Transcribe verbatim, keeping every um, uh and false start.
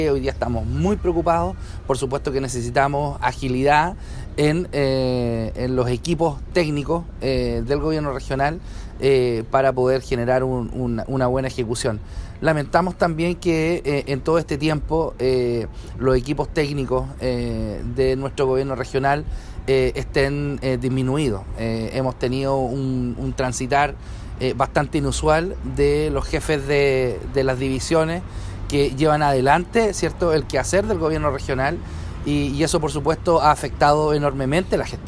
Hoy día estamos muy preocupados, por supuesto que necesitamos agilidad en, eh, en los equipos técnicos eh, del gobierno regional eh, para poder generar un, una, una buena ejecución. Lamentamos también que eh, en todo este tiempo eh, los equipos técnicos eh, de nuestro gobierno regional eh, estén eh, disminuidos. Eh, hemos tenido un, un transitar eh, bastante inusual de los jefes de, de las divisiones que llevan adelante, ¿cierto?, el quehacer del gobierno regional y, y eso por supuesto ha afectado enormemente la gestión.